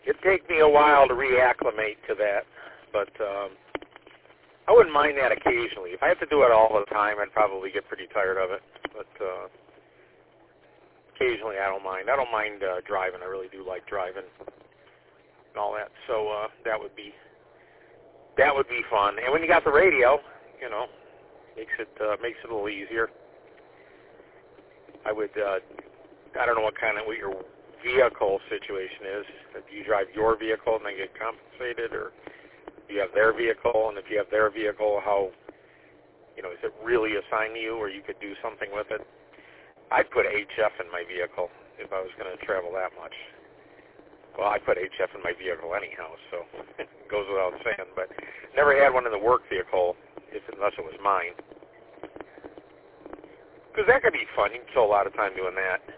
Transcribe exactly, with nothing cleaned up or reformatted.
it'd take me a while to reacclimate to that, but um, I wouldn't mind that occasionally. If I have to do it all the time, I'd probably get pretty tired of it. But uh, occasionally, I don't mind. I don't mind uh, driving. I really do like driving and all that. So uh, that would be that would be fun. And when you got the radio, you know, makes it uh, makes it a little easier. I would. Uh, I don't know what kind of what your vehicle situation is. Do you drive your vehicle and then get compensated, or do you have their vehicle? And if you have their vehicle, how, you know, is it really assigned to you, or you could do something with it? I'd put H F in my vehicle if I was going to travel that much. Well, I put H F in my vehicle anyhow, so it goes without saying. But never had one in the work vehicle, if unless it was mine. Because that could be fun. You can kill a lot of time doing that.